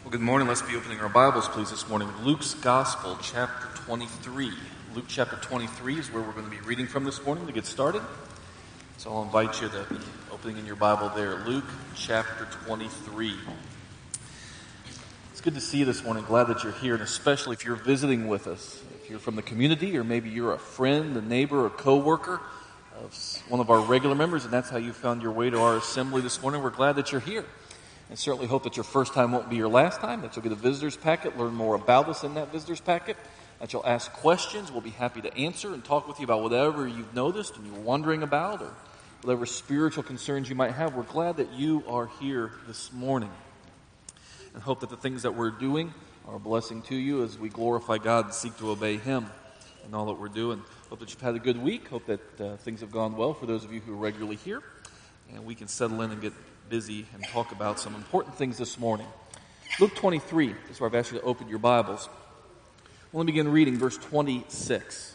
Well, good morning. Let's be opening our Bibles, please, this morning. Luke's Gospel, chapter 23. Luke chapter 23 is where we're going to be reading from this morning to get started. So I'll invite you to be opening in your Bible there. Luke chapter 23. It's good to see you this morning. Glad that you're here, and especially if you're visiting with us. If you're from the community, or maybe you're a friend, a neighbor, a co-worker of one of our regular members, and that's how you found your way to our assembly this morning, we're glad that you're here. And certainly hope that your first time won't be your last time, that you'll get a visitor's packet, learn more about us in that visitor's packet, that you'll ask questions. We'll be happy to answer and talk with you about whatever you've noticed and you're wondering about, or whatever spiritual concerns you might have. We're glad that you are here this morning, and hope that the things that we're doing are a blessing to you as we glorify God and seek to obey Him in all that we're doing. Hope that you've had a good week. Hope that things have gone well for those of you who are regularly here, and we can settle in and get busy and talk about some important things this morning. Luke 23 is where I've asked you to open your Bibles. We'll begin reading verse 26.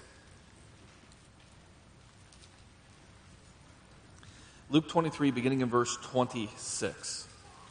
Luke 23, beginning in verse 26.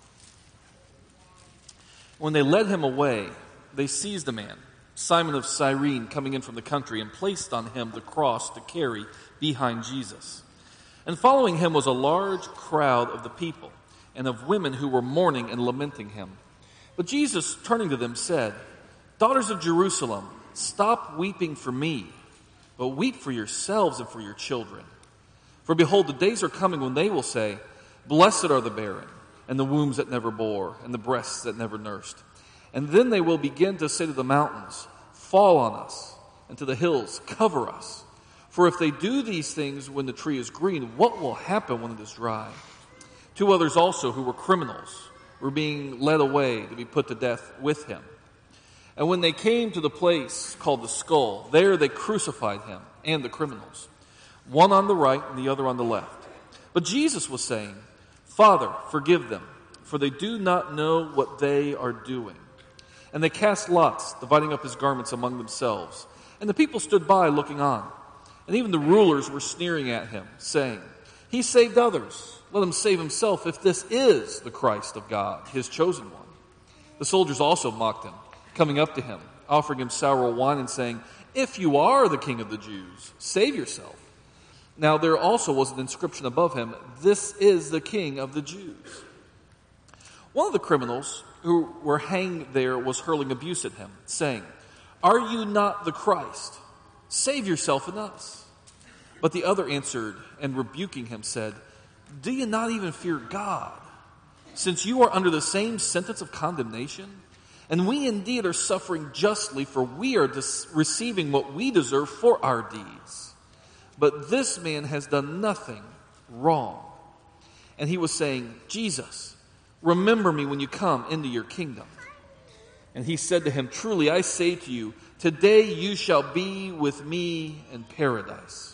When they led him away, they seized a man, Simon of Cyrene, coming in from the country, and placed on him the cross to carry behind Jesus. And following him was a large crowd of the people, and of women who were mourning and lamenting him. But Jesus, turning to them, said, "Daughters of Jerusalem, stop weeping for me, but weep for yourselves and for your children. For behold, the days are coming when they will say, 'Blessed are the barren, and the wombs that never bore, and the breasts that never nursed.' And then they will begin to say to the mountains, 'Fall on us,' and to the hills, 'Cover us.' For if they do these things when the tree is green, what will happen when it is dry?" Two others also, who were criminals, were being led away to be put to death with him. And when they came to the place called the Skull, there they crucified him and the criminals, one on the right and the other on the left. But Jesus was saying, "Father, forgive them, for they do not know what they are doing." And they cast lots, dividing up his garments among themselves. And the people stood by looking on. And even the rulers were sneering at him, saying, "He saved others. Let him save himself if this is the Christ of God, his chosen one." The soldiers also mocked him, coming up to him, offering him sour wine and saying, "If you are the King of the Jews, save yourself." Now there also was an inscription above him, "This is the King of the Jews." One of the criminals who were hanged there was hurling abuse at him, saying, "Are you not the Christ? Save yourself and us." But the other answered, and rebuking him said, "Do you not even fear God, since you are under the same sentence of condemnation? And we indeed are suffering justly, for we are receiving what we deserve for our deeds. But this man has done nothing wrong." And he was saying, "Jesus, remember me when you come into your kingdom." And he said to him, "Truly I say to you, today you shall be with me in paradise."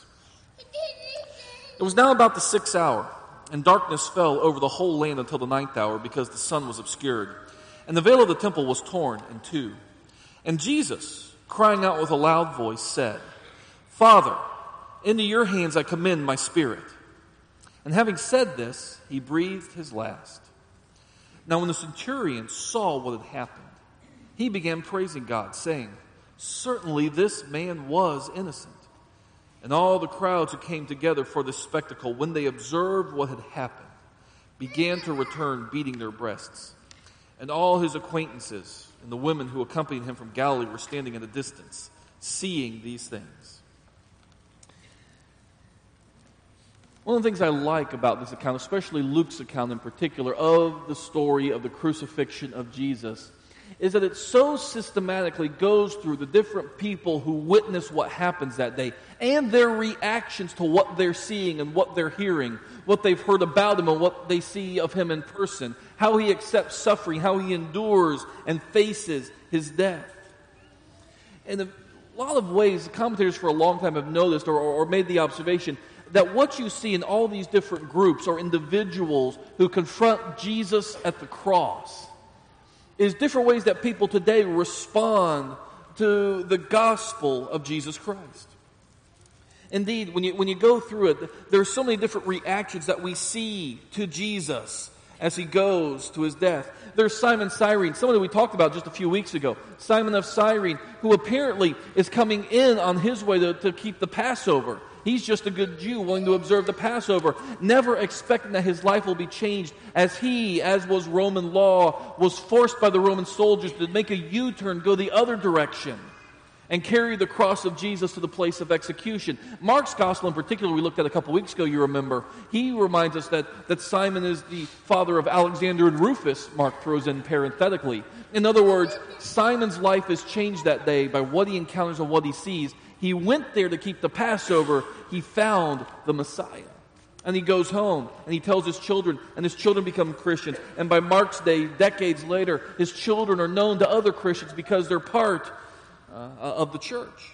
It was now about the 6th hour, and darkness fell over the whole land until the 9th hour, because the sun was obscured, and the veil of the temple was torn in two. And Jesus, crying out with a loud voice, said, "Father, into your hands I commend my spirit." And having said this, he breathed his last. Now when the centurion saw what had happened, he began praising God, saying, "Certainly this man was innocent." And all the crowds who came together for this spectacle, when they observed what had happened, began to return, beating their breasts. And all his acquaintances and the women who accompanied him from Galilee were standing at a distance, seeing these things. One of the things I like about this account, especially Luke's account in particular, of the story of the crucifixion of Jesus, is that it so systematically goes through the different people who witness what happens that day and their reactions to what they're seeing and what they're hearing, what they've heard about him and what they see of him in person, how he accepts suffering, how he endures and faces his death. In a lot of ways, commentators for a long time have noticed or made the observation that what you see in all these different groups or individuals who confront Jesus at the cross is different ways that people today respond to the gospel of Jesus Christ. Indeed, when you go through it, there are so many different reactions that we see to Jesus as he goes to his death. There's Simon Cyrene, somebody we talked about just a few weeks ago. Simon of Cyrene, who apparently is coming in on his way to keep the Passover. He's just a good Jew willing to observe the Passover, never expecting that his life will be changed as he, as was Roman law, was forced by the Roman soldiers to make a U-turn, go the other direction, and carry the cross of Jesus to the place of execution. Mark's gospel in particular, we looked at a couple weeks ago, you remember. He reminds us that Simon is the father of Alexander and Rufus, Mark throws in parenthetically. In other words, Simon's life is changed that day by what he encounters and what he sees. He went there to keep the Passover. He found the Messiah. And he goes home, and he tells his children, and his children become Christians. And by Mark's day, decades later, his children are known to other Christians because they're part of the church.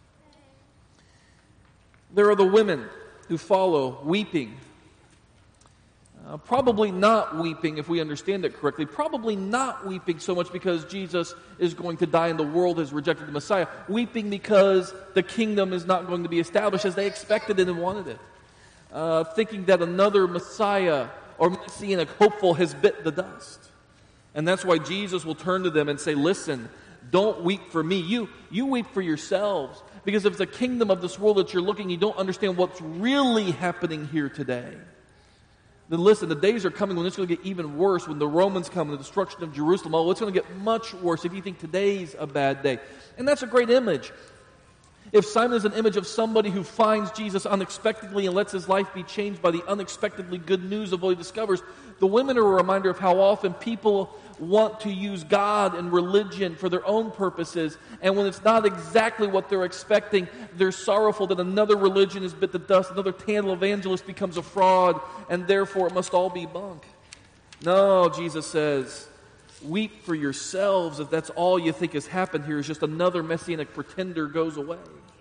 There are the women who follow, weeping. Probably not weeping, if we understand it correctly, probably not weeping so much because Jesus is going to die and the world has rejected the Messiah. Weeping because the kingdom is not going to be established as they expected it and wanted it. Thinking that another Messiah or Messianic hopeful has bit the dust. And that's why Jesus will turn to them and say, listen, don't weep for me. You weep for yourselves. Because if it's a kingdom of this world that you're looking, you don't understand what's really happening here today. Then listen, the days are coming when it's going to get even worse, when the Romans come and the destruction of Jerusalem. Oh, it's going to get much worse if you think today's a bad day. And that's a great image. If Simon is an image of somebody who finds Jesus unexpectedly and lets his life be changed by the unexpectedly good news of what he discovers, the women are a reminder of how often people want to use God and religion for their own purposes, and when it's not exactly what they're expecting, they're sorrowful that another religion has bit the dust, another televangelist becomes a fraud, and therefore it must all be bunk. No, Jesus says, weep for yourselves if that's all you think has happened here is just another messianic pretender goes away.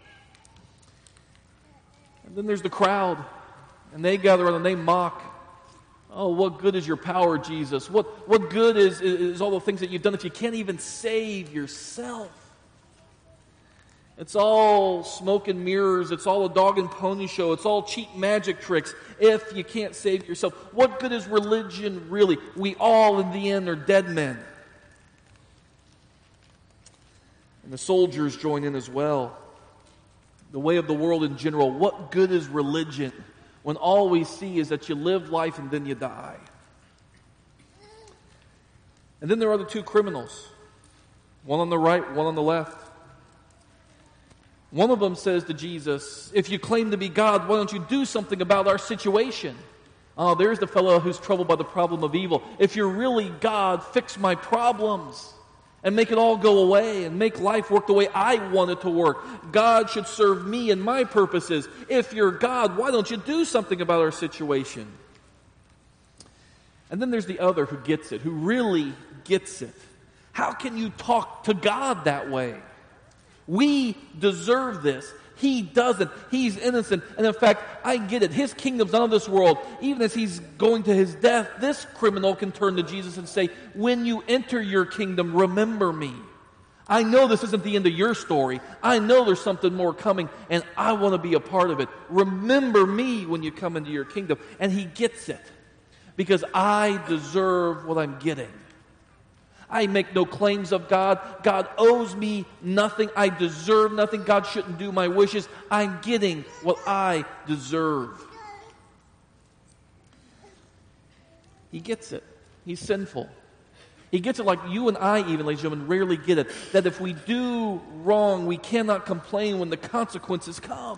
And then there's the crowd, and they gather around and they mock. Oh, what good is your power, Jesus? What good is all the things that you've done if you can't even save yourself? It's all smoke and mirrors. It's all a dog and pony show. It's all cheap magic tricks if you can't save yourself. What good is religion really? We all, in the end, are dead men. And the soldiers join in as well. The way of the world in general. What good is religion when all we see is that you live life and then you die? And then there are the two criminals. One on the right, one on the left. One of them says to Jesus, if you claim to be God, why don't you do something about our situation? Oh, there's the fellow who's troubled by the problem of evil. If you're really God, fix my problems and make it all go away and make life work the way I want it to work. God should serve me and my purposes. If you're God, why don't you do something about our situation? And then there's the other who gets it, who really gets it. How can you talk to God that way? We deserve this. He doesn't. He's innocent. And in fact, I get it. His kingdom's not of this world. Even as he's going to his death, this criminal can turn to Jesus and say, when you enter your kingdom, remember me. I know this isn't the end of your story. I know there's something more coming, and I want to be a part of it. Remember me when you come into your kingdom. And he gets it. Because I deserve what I'm getting. I make no claims of God. God owes me nothing. I deserve nothing. God shouldn't do my wishes. I'm getting what I deserve. He gets it. He's sinful. He gets it like you and I even, ladies and gentlemen, rarely get it. That if we do wrong, we cannot complain when the consequences come.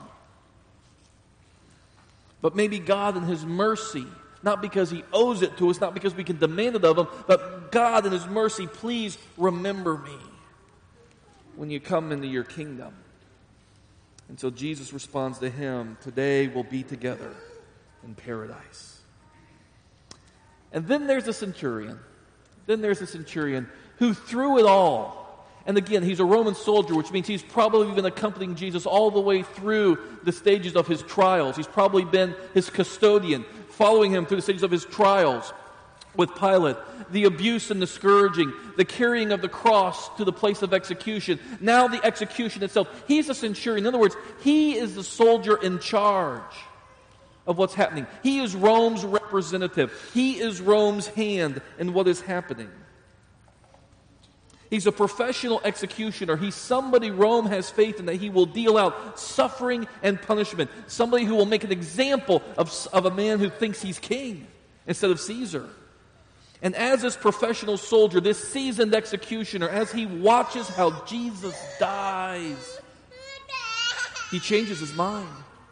But maybe God in His mercy, not because He owes it to us, not because we can demand it of Him, but God in His mercy, please remember me when you come into your kingdom. And so Jesus responds to him, today we'll be together in paradise. And then there's the centurion. Who through it all, and again, he's a Roman soldier, which means he's probably been accompanying Jesus all the way through the stages of his trials. He's probably been his custodian, following him through the stages of his trials with Pilate, the abuse and the scourging, the carrying of the cross to the place of execution, now the execution itself. He's a centurion. In other words, he is the soldier in charge. of what's happening. He is Rome's representative. He is Rome's hand in what is happening. He's a professional executioner. He's somebody Rome has faith in that he will deal out suffering and punishment. Somebody who will make an example of a man who thinks he's king instead of Caesar. And as this professional soldier, this seasoned executioner, as he watches how Jesus dies, he changes his mind.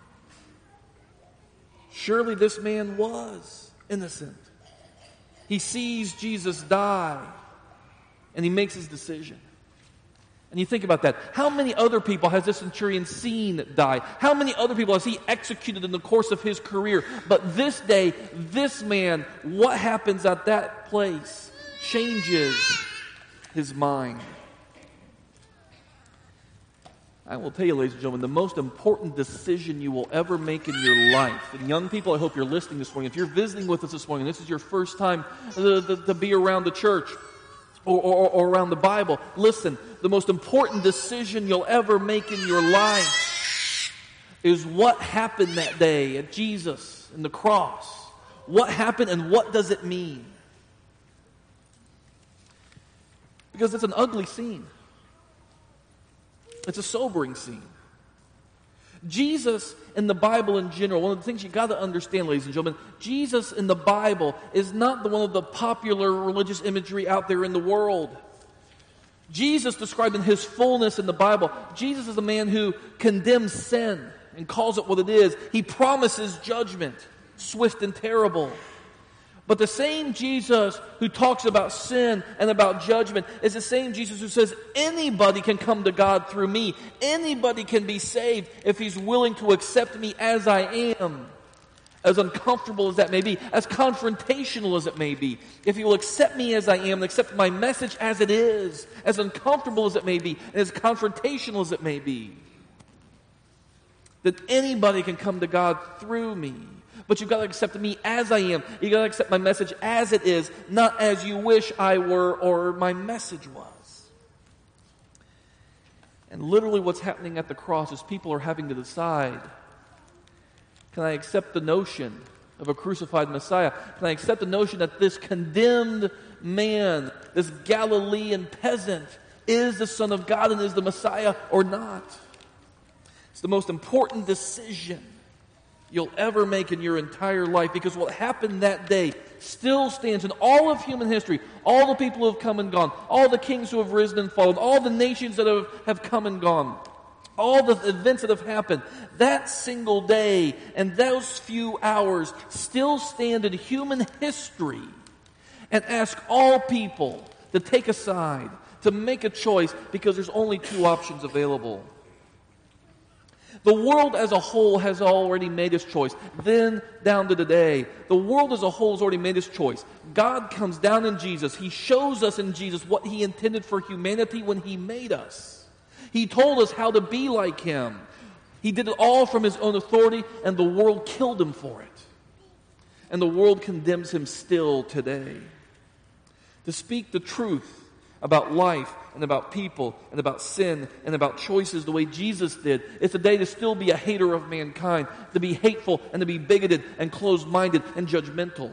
Surely this man was innocent. He sees Jesus die, and he makes his decision. And you think about that. How many other people has this centurion seen die? How many other people has he executed in the course of his career? But this day, this man, what happens at that place changes his mind. I will tell you, ladies and gentlemen, the most important decision you will ever make in your life. And young people, I hope you're listening this morning. If you're visiting with us this morning, this is your first time to be around the church or around the Bible. Listen, the most important decision you'll ever make in your life is what happened that day at Jesus and the cross. What happened and what does it mean? Because it's an ugly scene. It's a sobering scene. Jesus in the Bible in general, one of the things you've got to understand, ladies and gentlemen, Jesus in the Bible is not one of the popular religious imagery out there in the world. Jesus described in his fullness in the Bible, Jesus is a man who condemns sin and calls it what it is. He promises judgment, swift and terrible. But the same Jesus who talks about sin and about judgment is the same Jesus who says anybody can come to God through me. Anybody can be saved if he's willing to accept me as I am. As uncomfortable as that may be, as confrontational as it may be. If he will accept me as I am and accept my message as it is, as uncomfortable as it may be, and as confrontational as it may be, that anybody can come to God through me. But you've got to accept me as I am. You've got to accept my message as it is, not as you wish I were or my message was. And literally what's happening at the cross is people are having to decide, can I accept the notion of a crucified Messiah? Can I accept the notion that this condemned man, this Galilean peasant, is the Son of God and is the Messiah or not? It's the most important decision you'll ever make in your entire life, because what happened that day still stands in all of human history. All the people who have come and gone, all the kings who have risen and fallen, all the nations that have come and gone, all the events that have happened, that single day and those few hours still stand in human history and ask all people to take a side, to make a choice, because there's only two options available. The world as a whole has already made its choice. Then down to today, the world as a whole has already made its choice. God comes down in Jesus. He shows us in Jesus what he intended for humanity when he made us. He told us how to be like him. He did it all from his own authority, and the world killed him for it. And the world condemns him still today. To speak the truth about life and about people and about sin and about choices the way Jesus did, it's a day to still be a hater of mankind, to be hateful and to be bigoted and closed-minded and judgmental.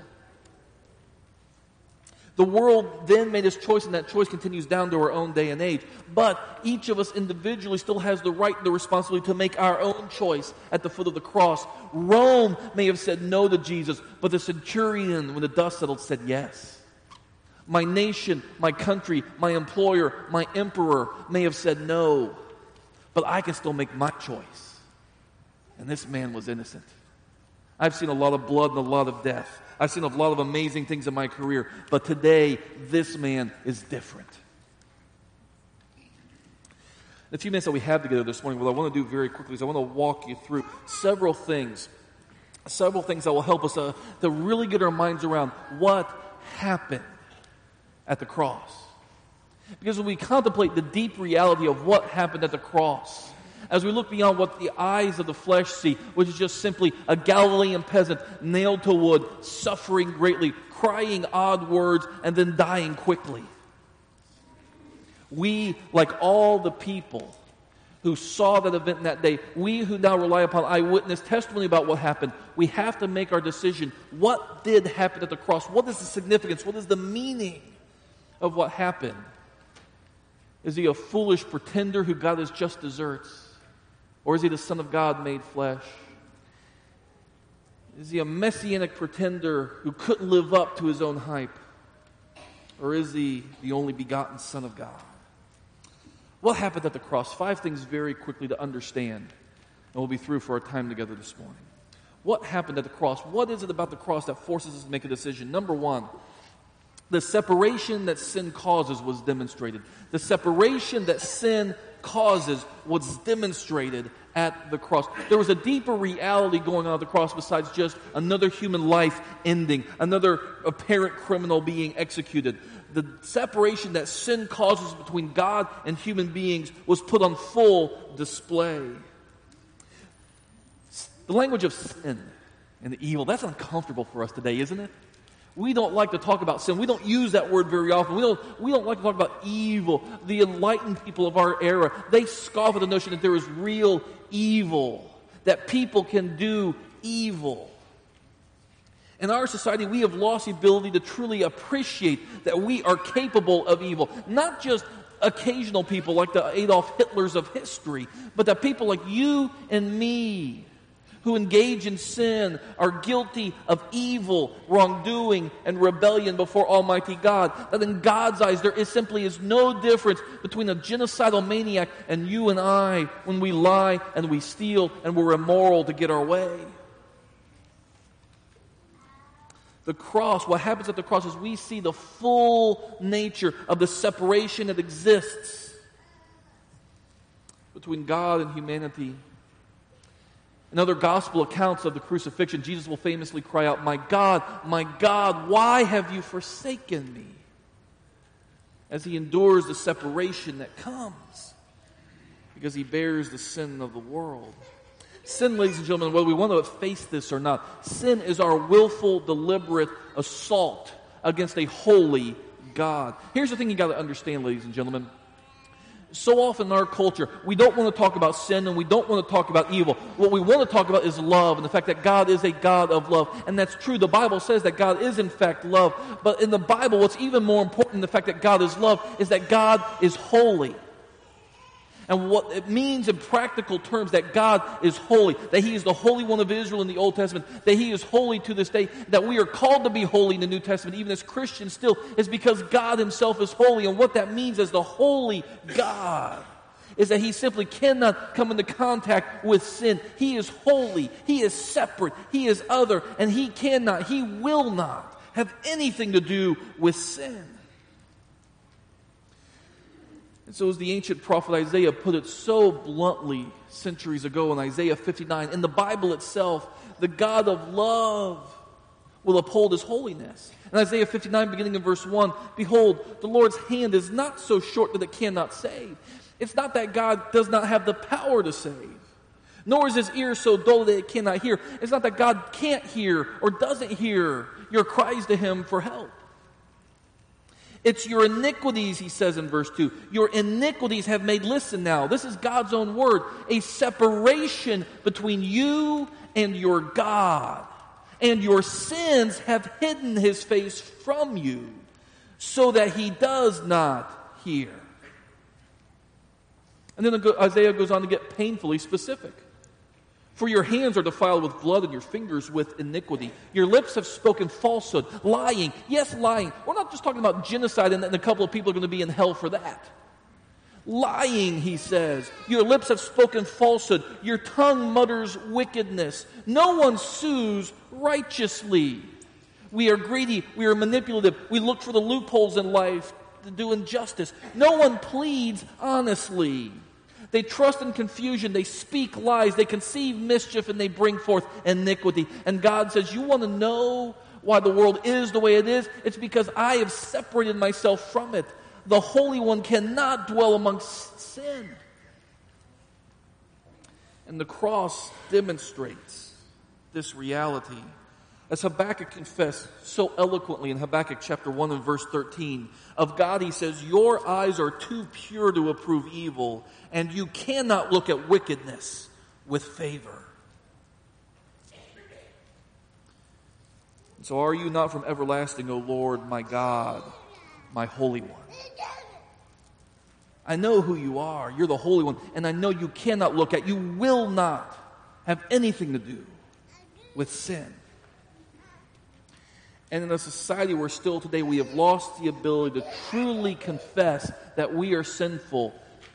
The world then made its choice, and that choice continues down to our own day and age. But each of us individually still has the right and the responsibility to make our own choice at the foot of the cross. Rome may have said no to Jesus, but the centurion, when the dust settled, said yes. My nation, my country, my employer, my emperor may have said no, but I can still make my choice. And this man was innocent. I've seen a lot of blood and a lot of death. I've seen a lot of amazing things in my career, but today, this man is different. The few minutes that we have together this morning, what I want to do very quickly is I want to walk you through several things that will help us to really get our minds around what happened at the cross. Because when we contemplate the deep reality of what happened at the cross, as we look beyond what the eyes of the flesh see, which is just simply a Galilean peasant nailed to wood, suffering greatly, crying odd words, and then dying quickly. We, like all the people who saw that event in that day, we who now rely upon eyewitness testimony about what happened, we have to make our decision. What did happen at the cross? What is the significance? What is the meaning of what happened? Is he a foolish pretender who got his just deserts? Or is he the Son of God made flesh? Is he a messianic pretender who couldn't live up to his own hype? Or is he the only begotten Son of God? What happened at the cross? 5 things very quickly to understand. And we'll be through for our time together this morning. What happened at the cross? What is it about the cross that forces us to make a decision? Number 1, the separation that sin causes was demonstrated. The separation that sin causes was demonstrated at the cross. There was a deeper reality going on at the cross besides just another human life ending, another apparent criminal being executed. The separation that sin causes between God and human beings was put on full display. The language of sin and the evil, that's uncomfortable for us today, isn't it? We don't like to talk about sin. We don't use that word very often. We don't like to talk about evil. The enlightened people of our era, they scoff at the notion that there is real evil, that people can do evil. In our society, we have lost the ability to truly appreciate that we are capable of evil. Not just occasional people like the Adolf Hitlers of history, but that people like you and me who engage in sin are guilty of evil, wrongdoing, and rebellion before Almighty God. That in God's eyes, there simply is no difference between a genocidal maniac and you and I when we lie and we steal and we're immoral to get our way. The cross, what happens at the cross is we see the full nature of the separation that exists between God and humanity. In other gospel accounts of the crucifixion, Jesus will famously cry out, my God, why have you forsaken me?" as he endures the separation that comes because he bears the sin of the world. Sin, ladies and gentlemen, whether we want to face this or not, sin is our willful, deliberate assault against a holy God. Here's the thing you got to understand, ladies and gentlemen. So often in our culture, we don't want to talk about sin and we don't want to talk about evil. What we want to talk about is love and the fact that God is a God of love. And that's true. The Bible says that God is in fact love. But in the Bible, what's even more important than the fact that God is love is that God is holy. And what it means in practical terms that God is holy, that He is the Holy One of Israel in the Old Testament, that He is holy to this day, that we are called to be holy in the New Testament, even as Christians still, is because God Himself is holy. And what that means as the holy God is that He simply cannot come into contact with sin. He is holy, He is separate, He is other, and He will not have anything to do with sin. And so as the ancient prophet Isaiah put it so bluntly centuries ago in Isaiah 59, in the Bible itself, the God of love will uphold His holiness. In Isaiah 59, beginning in verse 1, "Behold, the Lord's hand is not so short that it cannot save." It's not that God does not have the power to save, nor is His ear so dull that it cannot hear. It's not that God can't hear or doesn't hear your cries to Him for help. It's your iniquities, He says in verse 2. Your iniquities have made, listen now, this is God's own word, a separation between you and your God. And your sins have hidden His face from you so that He does not hear. And then Isaiah goes on to get painfully specific. "For your hands are defiled with blood and your fingers with iniquity. Your lips have spoken falsehood," lying. Yes, lying. We're not just talking about genocide and a couple of people are going to be in hell for that. Lying, he says. "Your lips have spoken falsehood. Your tongue mutters wickedness. No one sues righteously. We are greedy. We are manipulative. We look for the loopholes in life to do injustice. No one pleads honestly. They trust in confusion, they speak lies, they conceive mischief, and they bring forth iniquity." And God says, you want to know why the world is the way it is? It's because I have separated myself from it. The Holy One cannot dwell amongst sin. And the cross demonstrates this reality. As Habakkuk confessed so eloquently in Habakkuk chapter 1 and verse 13, of God he says, "Your eyes are too pure to approve evil, and you cannot look at wickedness with favor." So are you not from everlasting, O Lord, my God, my Holy One? I know who you are. You're the Holy One. And I know you cannot look at, you will not have anything to do with sin. And in a society where still today we have lost the ability to truly confess that we are sinful,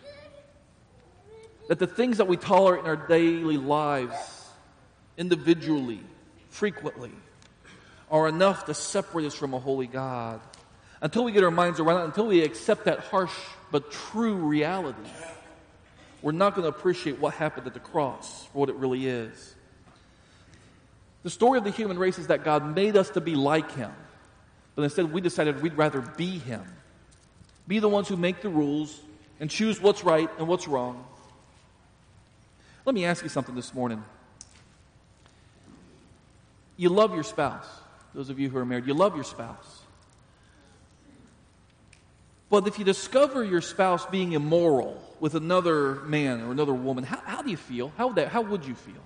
that the things that we tolerate in our daily lives, individually, frequently, are enough to separate us from a holy God. Until we get our minds around it, until we accept that harsh but true reality, we're not going to appreciate what happened at the cross for what it really is. The story of the human race is that God made us to be like Him, but instead we decided we'd rather be Him. Be the ones who make the rules and choose what's right and what's wrong. Let me ask you something this morning. You love your spouse. Those of you who are married, you love your spouse. But if you discover your spouse being immoral with another man or another woman, how do you feel? How would you feel?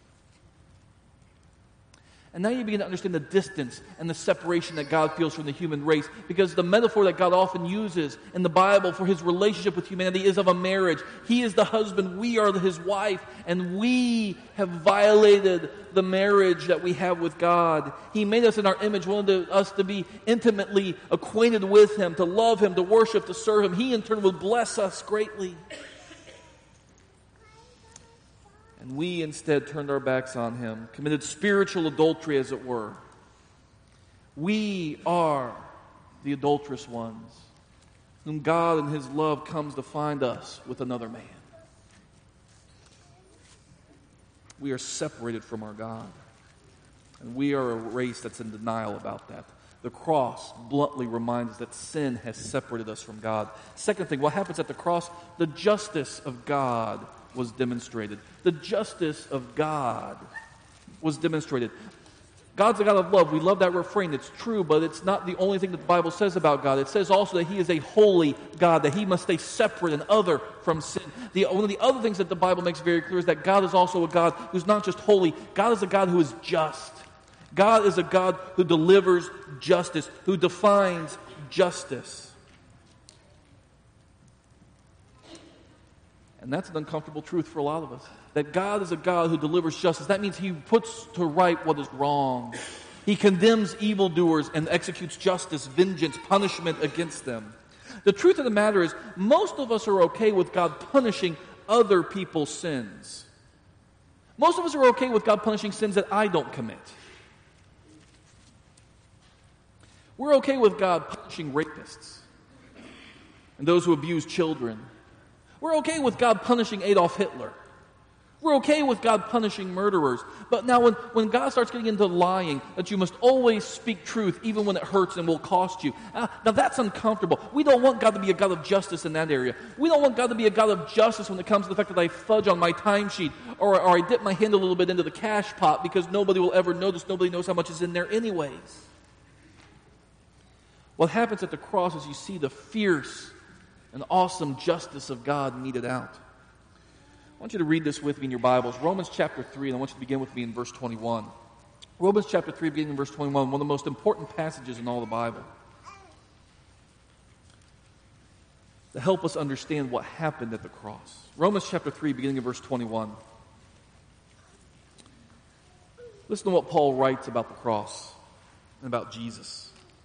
And now you begin to understand the distance and the separation that God feels from the human race, because the metaphor that God often uses in the Bible for His relationship with humanity is of a marriage. He is the husband, we are His wife, and we have violated the marriage that we have with God. He made us in our image, wanted us to be intimately acquainted with Him, to love Him, to worship, to serve Him. He in turn will bless us greatly. And we instead turned our backs on Him, committed spiritual adultery, as it were. We are the adulterous ones, whom God in His love comes to find us with another man. We are separated from our God. And we are a race that's in denial about that. The cross bluntly reminds us that sin has separated us from God. Second thing, what happens at the cross? The justice of God was demonstrated. The justice of God was demonstrated. God's a God of love. We love that refrain. It's true, but it's not the only thing that the Bible says about God. It says also that He is a holy God, that He must stay separate and other from sin. One of the other things that the Bible makes very clear is that God is also a God who's not just holy. God is a God who is just. God is a God who delivers justice, who defines justice. And that's an uncomfortable truth for a lot of us. That God is a God who delivers justice. That means He puts to right what is wrong. He condemns evildoers and executes justice, vengeance, punishment against them. The truth of the matter is, most of us are okay with God punishing other people's sins. Most of us are okay with God punishing sins that I don't commit. We're okay with God punishing rapists and those who abuse children. We're okay with God punishing Adolf Hitler. We're okay with God punishing murderers. But now when God starts getting into lying, that you must always speak truth even when it hurts and will cost you. Now that's uncomfortable. We don't want God to be a God of justice in that area. We don't want God to be a God of justice when it comes to the fact that I fudge on my timesheet or I dip my hand a little bit into the cash pot because nobody will ever notice. Nobody knows how much is in there anyways. What happens at the cross is you see the fierce and awesome justice of God meted out. I want you to read this with me in your Bibles. Romans chapter 3, and I want you to begin with me in verse 21. Romans chapter 3, beginning in verse 21, one of the most important passages in all the Bible, to help us understand what happened at the cross. Romans chapter 3, beginning in verse 21. Listen to what Paul writes about the cross and about Jesus.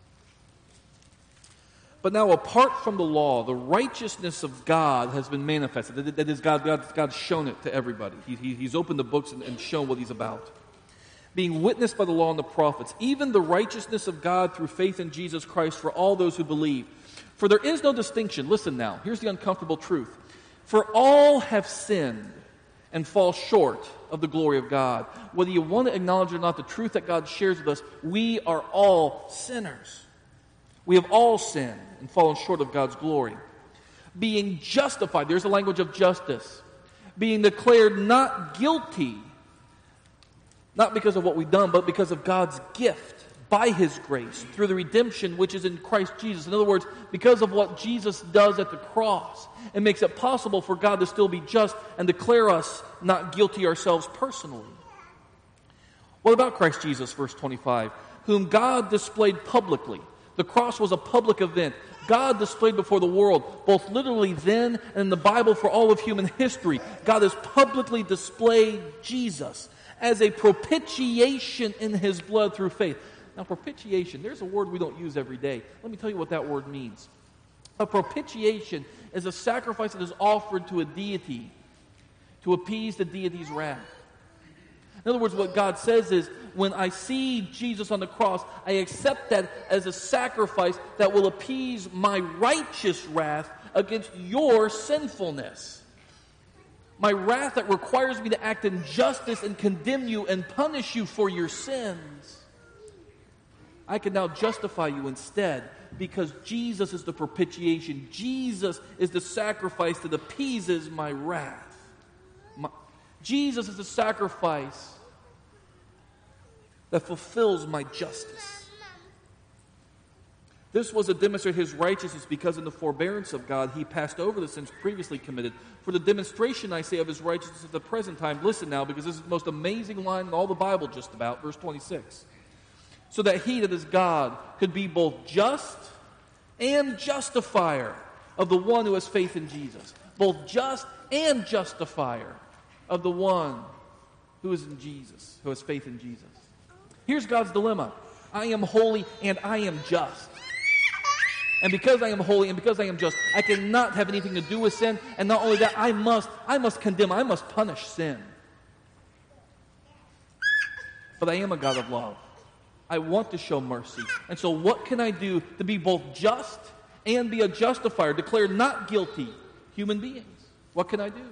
But now, apart from the law, the righteousness of God has been manifested. That is, God's shown it to everybody. He's opened the books and shown what He's about. Being witnessed by the law and the prophets, even the righteousness of God through faith in Jesus Christ for all those who believe. For there is no distinction. Listen now. Here's the uncomfortable truth. For all have sinned and fall short of the glory of God. Whether you want to acknowledge it or not, the truth that God shares with us, we are all sinners. We have all sinned and fallen short of God's glory. Being justified, there's the language of justice. Being declared not guilty Not because of what we've done, but because of God's gift by His grace through the redemption which is in Christ Jesus. In other words, because of what Jesus does at the cross, it makes it possible for God to still be just and declare us not guilty ourselves personally. What about Christ Jesus, verse 25? Whom God displayed publicly. The cross was a public event. God displayed before the world, both literally then and in the Bible for all of human history. God has publicly displayed Jesus as a propitiation in His blood through faith. Now, propitiation, there's a word we don't use every day. Let me tell you what that word means. A propitiation is a sacrifice that is offered to a deity to appease the deity's wrath. In other words, what God says is, when I see Jesus on the cross, I accept that as a sacrifice that will appease my righteous wrath against your sinfulness. My wrath that requires me to act in justice and condemn you and punish you for your sins. I can now justify you instead because Jesus is the propitiation. Jesus is the sacrifice that appeases my wrath. Jesus is the sacrifice that fulfills my justice. This was to demonstrate His righteousness because in the forbearance of God, He passed over the sins previously committed. For the demonstration, I say, of His righteousness at the present time, listen now, because this is the most amazing line in all the Bible just about, verse 26. So that He, that is God, could be both just and justifier of the one who has faith in Jesus. Both just and justifier of the one who is in Jesus, who has faith in Jesus. Here's God's dilemma. I am holy and I am just. And because I am holy and because I am just, I cannot have anything to do with sin. And not only that, I must condemn, I must punish sin. But I am a God of love. I want to show mercy. And so what can I do to be both just and be a justifier, declared not guilty human beings? What can I do?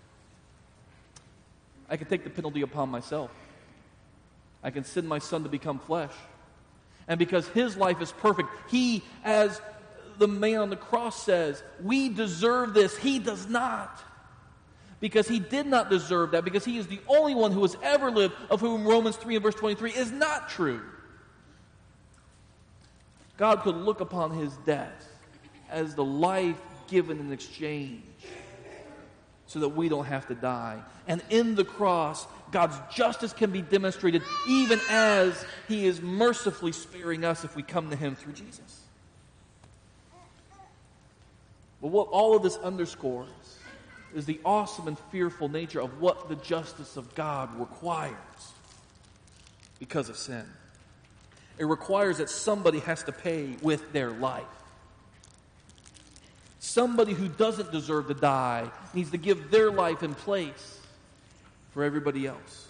I can take the penalty upon myself. I can send my Son to become flesh. And because His life is perfect, He, as the man on the cross says, we deserve this. He does not. Because He did not deserve that, because He is the only one who has ever lived, of whom Romans 3 and verse 23 is not true. God could look upon His death as the life given in exchange so that we don't have to die. And in the cross, God's justice can be demonstrated even as He is mercifully sparing us if we come to Him through Jesus. But what all of this underscores is the awesome and fearful nature of what the justice of God requires because of sin. It requires that somebody has to pay with their life. Somebody who doesn't deserve to die needs to give their life in place for everybody else.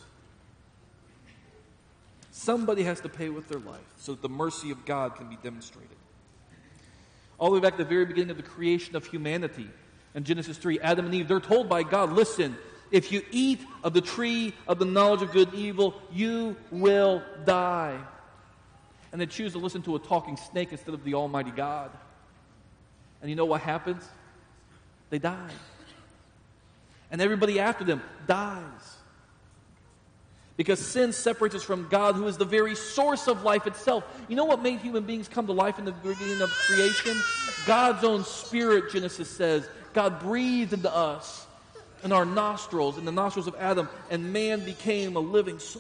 Somebody has to pay with their life so that the mercy of God can be demonstrated. All the way back to the very beginning of the creation of humanity, in Genesis 3, Adam and Eve, they're told by God, listen, if you eat of the tree of the knowledge of good and evil, you will die. And they choose to listen to a talking snake instead of the Almighty God. And you know what happens? They die. And everybody after them dies. Because sin separates us from God, who is the very source of life itself. You know what made human beings come to life in the beginning of creation? God's own Spirit, Genesis says. God breathed into us, in our nostrils, in the nostrils of Adam, and man became a living soul.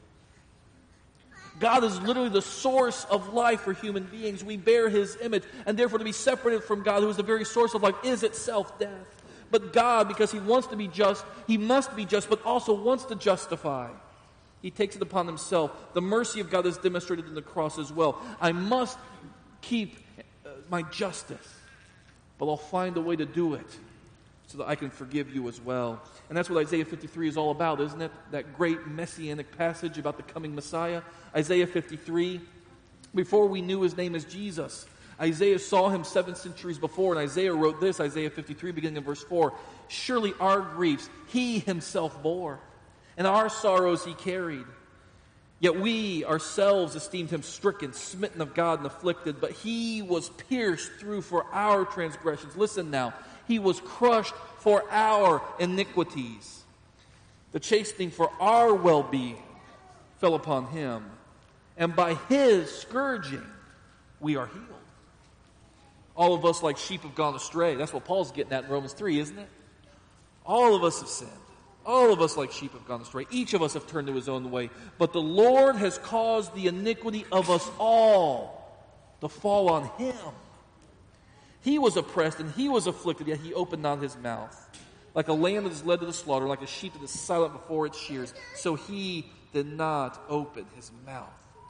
God is literally the source of life for human beings. We bear His image, and therefore to be separated from God, who is the very source of life, is itself death. But God, because He wants to be just, He must be just, but also wants to justify. He takes it upon Himself. The mercy of God is demonstrated in the cross as well. I must keep my justice, but I'll find a way to do it so that I can forgive you as well. And that's what Isaiah 53 is all about, isn't it? That great messianic passage about the coming Messiah. Isaiah 53, before we knew His name as Jesus, Isaiah saw Him 7 centuries before, and Isaiah wrote this, Isaiah 53, beginning in verse 4, surely our griefs He Himself bore, and our sorrows He carried. Yet we ourselves esteemed Him stricken, smitten of God, and afflicted, but He was pierced through for our transgressions. Listen now. He was crushed for our iniquities. The chastening for our well-being fell upon him, and by his scourging we are healed. All of us like sheep have gone astray. That's what Paul's getting at in Romans 3, isn't it? All of us have sinned. All of us like sheep have gone astray. Each of us have turned to his own way. But the Lord has caused the iniquity of us all to fall on him. He was oppressed and he was afflicted, yet he opened not his mouth. Like a lamb that is led to the slaughter, like a sheep that is silent before its shears, so he did not open his mouth.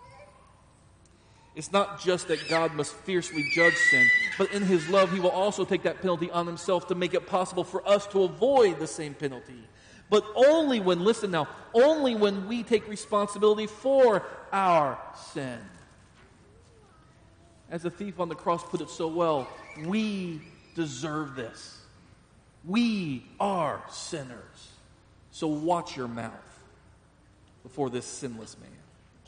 It's not just that God must fiercely judge sin, but in his love he will also take that penalty on himself to make it possible for us to avoid the same penalty. But only when, listen now, only when we take responsibility for our sin. As the thief on the cross put it so well, we deserve this. We are sinners. So watch your mouth before this sinless man.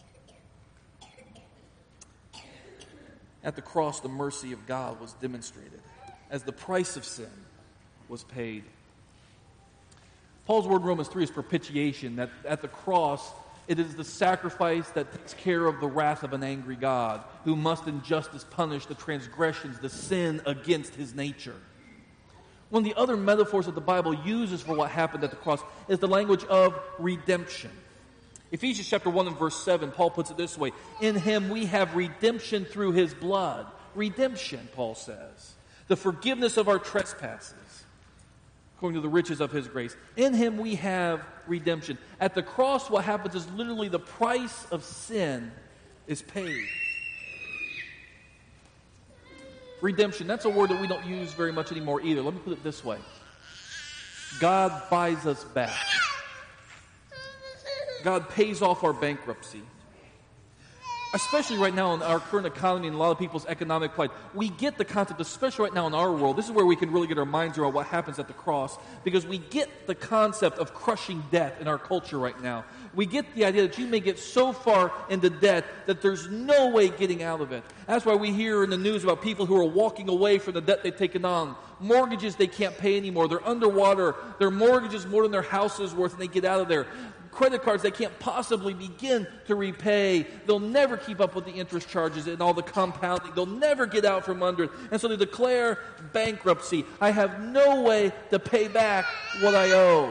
At the cross, the mercy of God was demonstrated as the price of sin was paid. Paul's word in Romans 3 is propitiation, that at the cross, it is the sacrifice that takes care of the wrath of an angry God who must in justice punish the transgressions, the sin against his nature. One of the other metaphors that the Bible uses for what happened at the cross is the language of redemption. Ephesians chapter 1 and verse 7, Paul puts it this way: in him we have redemption through his blood. Redemption, Paul says. The forgiveness of our trespasses, according to the riches of his grace. In him we have redemption. At the cross, what happens is literally the price of sin is paid. Redemption, that's a word that we don't use very much anymore either. Let me put it this way. God buys us back. God pays off our bankruptcy. Especially right now in our current economy and a lot of people's economic plight, we get the concept, especially right now in our world, this is where we can really get our minds around what happens at the cross, because we get the concept of crushing debt in our culture right now. We get the idea that you may get so far into debt that there's no way getting out of it. That's why we hear in the news about people who are walking away from the debt they've taken on. Mortgages they can't pay anymore. They're underwater. Their mortgage is more than their house is worth, and they get out of there. Credit cards they can't possibly begin to repay. They'll never keep up with the interest charges and all the compounding. They'll never get out from under it. And so they declare bankruptcy. I have no way to pay back what I owe.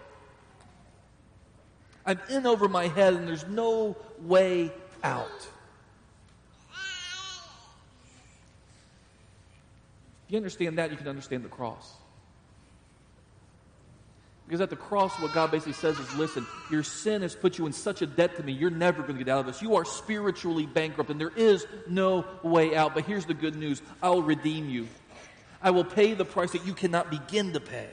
I'm in over my head and there's no way out. If you understand that, you can understand the cross. Because at the cross, what God basically says is, listen, your sin has put you in such a debt to me, you're never going to get out of this. You are spiritually bankrupt, and there is no way out. But here's the good news. I'll redeem you. I will pay the price that you cannot begin to pay.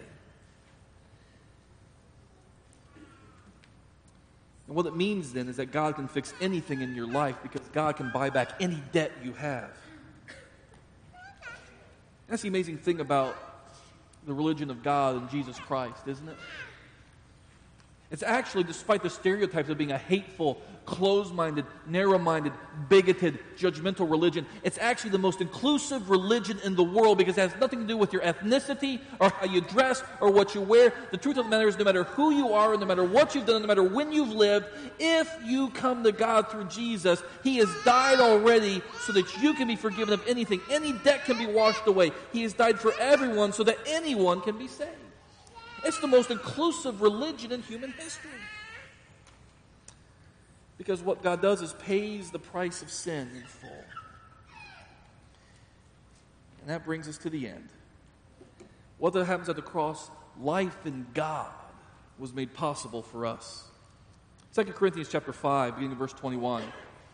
And what it means then is that God can fix anything in your life because God can buy back any debt you have. That's the amazing thing about the religion of God and Jesus Christ, isn't it? It's actually, despite the stereotypes of being a hateful, closed-minded, narrow-minded, bigoted, judgmental religion, it's actually the most inclusive religion in the world because it has nothing to do with your ethnicity or how you dress or what you wear. The truth of the matter is, no matter who you are and no matter what you've done, no matter when you've lived, if you come to God through Jesus, He has died already so that you can be forgiven of anything. Any debt can be washed away. He has died for everyone so that anyone can be saved. It's the most inclusive religion in human history. Because what God does is pays the price of sin in full. And that brings us to the end. What happens at the cross? Life in God was made possible for us. 2 Corinthians chapter 5, beginning of verse 21.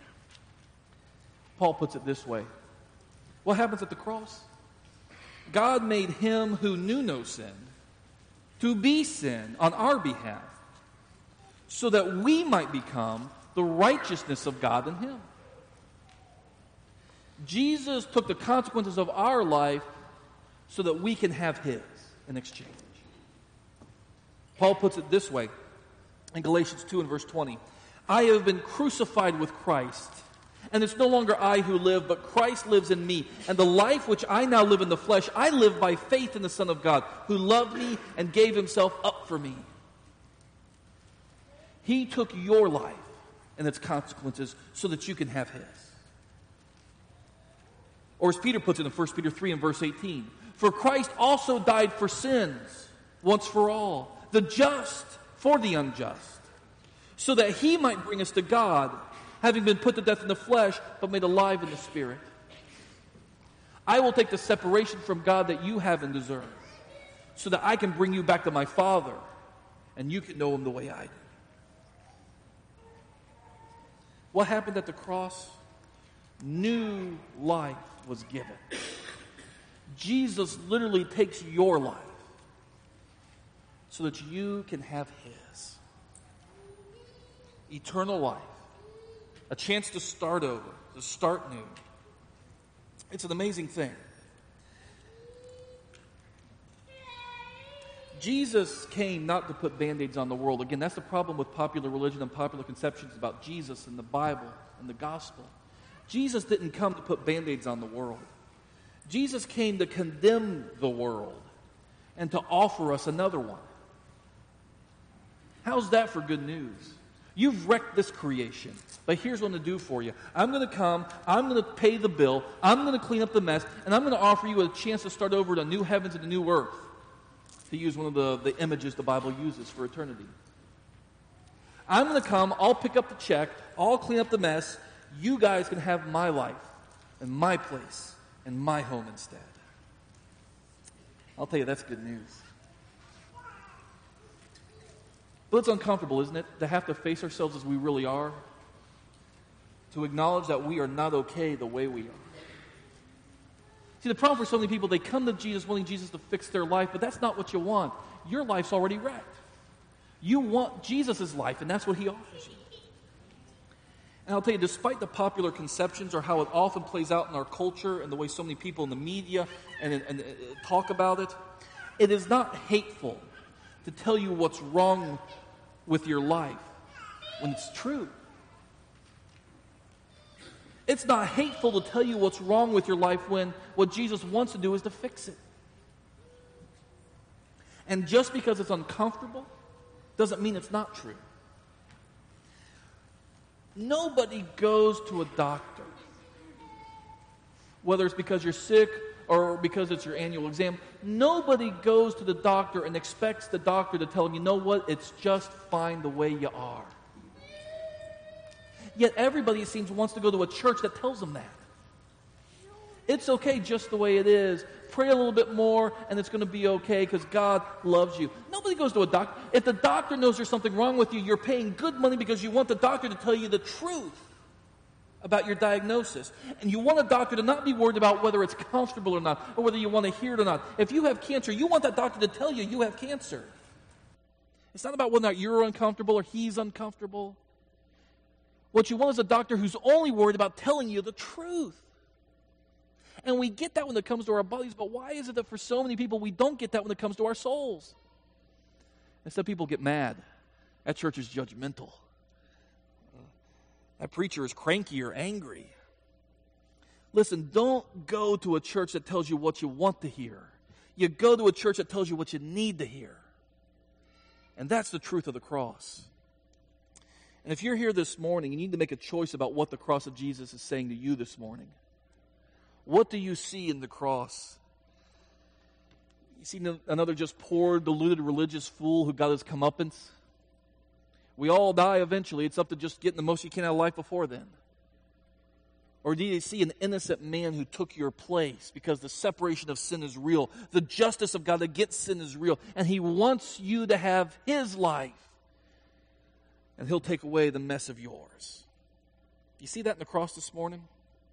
Paul puts it this way. What happens at the cross? God made him who knew no sin to be sin on our behalf, so that we might become the righteousness of God in him. Jesus took the consequences of our life so that we can have his in exchange. Paul puts it this way in Galatians 2 and verse 20. I have been crucified with Christ, and it's no longer I who live, but Christ lives in me. And the life which I now live in the flesh, I live by faith in the Son of God, who loved me and gave himself up for me. He took your life and its consequences so that you can have his. Or as Peter puts it in 1 Peter 3 and verse 18, for Christ also died for sins once for all, the just for the unjust, so that he might bring us to God, having been put to death in the flesh, but made alive in the Spirit. I will take the separation from God that you haven't deserved, so that I can bring you back to my Father, and you can know him the way I do. What happened at the cross? New life was given. Jesus literally takes your life so that you can have his. Eternal life. A chance to start over, to start new. It's an amazing thing. Jesus came not to put Band-Aids on the world. Again, that's the problem with popular religion and popular conceptions about Jesus and the Bible and the gospel. Jesus didn't come to put Band-Aids on the world. Jesus came to condemn the world and to offer us another one. How's that for good news? You've wrecked this creation, but here's what I'm going to do for you. I'm going to come, I'm going to pay the bill, I'm going to clean up the mess, and I'm going to offer you a chance to start over to new heavens and a new earth, to use one of the images the Bible uses for eternity. I'm going to come, I'll pick up the check, I'll clean up the mess, you guys can have my life and my place and my home instead. I'll tell you, that's good news. But it's uncomfortable, isn't it, to have to face ourselves as we really are, to acknowledge that we are not okay the way we are. See, the problem for so many people, they come to Jesus wanting Jesus to fix their life, but that's not what you want. Your life's already wrecked. You want Jesus' life, and that's what he offers you. And I'll tell you, despite the popular conceptions or how it often plays out in our culture and the way so many people in the media and talk about it, it is not hateful to tell you what's wrong with your life when it's true. It's not hateful to tell you what's wrong with your life when what Jesus wants to do is to fix it. And just because it's uncomfortable doesn't mean it's not true. Nobody goes to a doctor, whether it's because you're sick or because it's your annual exam. Nobody goes to the doctor and expects the doctor to tell them, you know what, it's just fine the way you are. Yet everybody, it seems, wants to go to a church that tells them that. It's okay just the way it is. Pray a little bit more and it's going to be okay because God loves you. Nobody goes to a doctor. If the doctor knows there's something wrong with you, you're paying good money because you want the doctor to tell you the truth about your diagnosis. And you want a doctor to not be worried about whether it's comfortable or not, or whether you want to hear it or not. If you have cancer, you want that doctor to tell you you have cancer. It's not about whether or not you're uncomfortable or he's uncomfortable. What you want is a doctor who's only worried about telling you the truth. And we get that when it comes to our bodies, but why is it that for so many people we don't get that when it comes to our souls? Instead, people get mad. That church is judgmental. That preacher is cranky or angry. Listen, don't go to a church that tells you what you want to hear. You go to a church that tells you what you need to hear. And that's the truth of the cross. And if you're here this morning, you need to make a choice about what the cross of Jesus is saying to you this morning. What do you see in the cross? You see another just poor, deluded religious fool who got his comeuppance? We all die eventually. It's up to just getting the most you can out of life before then. Or do you see an innocent man who took your place because the separation of sin is real? The justice of God against sin is real. And he wants you to have his life. And he'll take away the mess of yours. Do you see that in the cross this morning?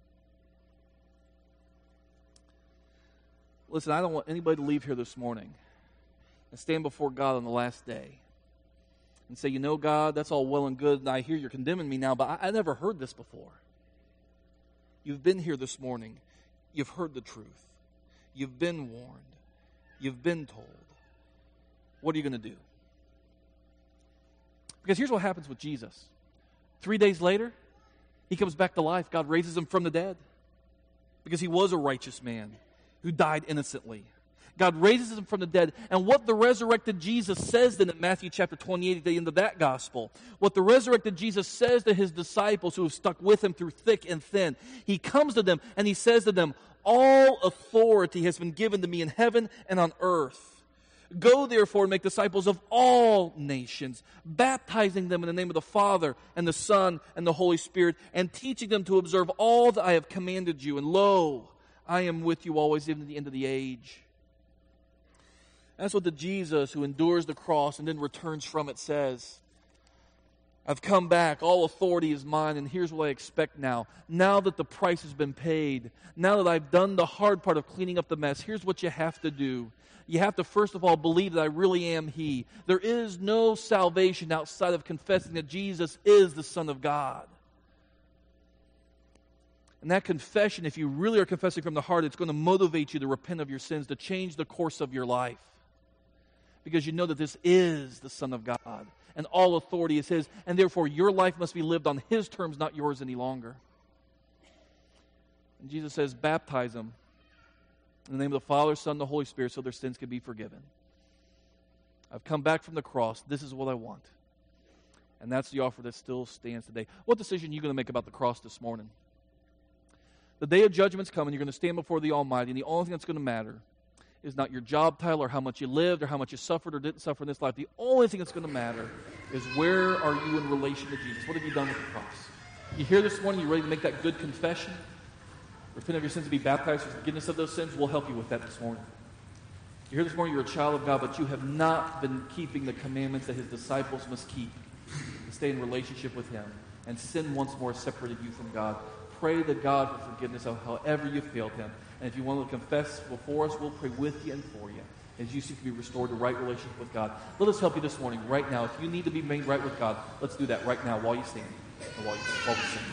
Listen, I don't want anybody to leave here this morning and stand before God on the last day and say, you know, God, that's all well and good, and I hear you're condemning me now, but I never heard this before. You've been here this morning. You've heard the truth. You've been warned. You've been told. What are you going to do? Because here's what happens with Jesus. 3 days later, he comes back to life. God raises him from the dead because he was a righteous man who died innocently. God raises him from the dead. And what the resurrected Jesus says then in Matthew chapter 28 at the end of that gospel, what the resurrected Jesus says to his disciples who have stuck with him through thick and thin, he comes to them and he says to them, all authority has been given to me in heaven and on earth. Go therefore and make disciples of all nations, baptizing them in the name of the Father and the Son and the Holy Spirit, and teaching them to observe all that I have commanded you. And lo, I am with you always even to the end of the age. That's what the Jesus who endures the cross and then returns from it says. I've come back, all authority is mine, and here's what I expect now. Now that the price has been paid, now that I've done the hard part of cleaning up the mess, here's what you have to do. You have to first of all believe that I really am He. There is no salvation outside of confessing that Jesus is the Son of God. And that confession, if you really are confessing from the heart, it's going to motivate you to repent of your sins, to change the course of your life. Because you know that this is the Son of God, and all authority is His, and therefore your life must be lived on His terms, not yours any longer. And Jesus says, baptize them in the name of the Father, Son, and the Holy Spirit, so their sins can be forgiven. I've come back from the cross. This is what I want. And that's the offer that still stands today. What decision are you going to make about the cross this morning? The day of judgment's coming. You're going to stand before the Almighty, and the only thing that's going to matter is not your job title or how much you lived or how much you suffered or didn't suffer in this life. The only thing that's going to matter is where are you in relation to Jesus? What have you done with the cross? You here this morning, you ready to make that good confession? Repent of your sins and be baptized for forgiveness of those sins? We'll help you with that this morning. You're here this morning, you're a child of God, but you have not been keeping the commandments that His disciples must keep to stay in relationship with Him. And sin once more separated you from God. Pray to God for forgiveness of however you failed Him. And if you want to confess before us, we'll pray with you and for you as you seek to be restored to right relationship with God. Let us help you this morning, right now. If you need to be made right with God, let's do that right now while you stand and while we sing.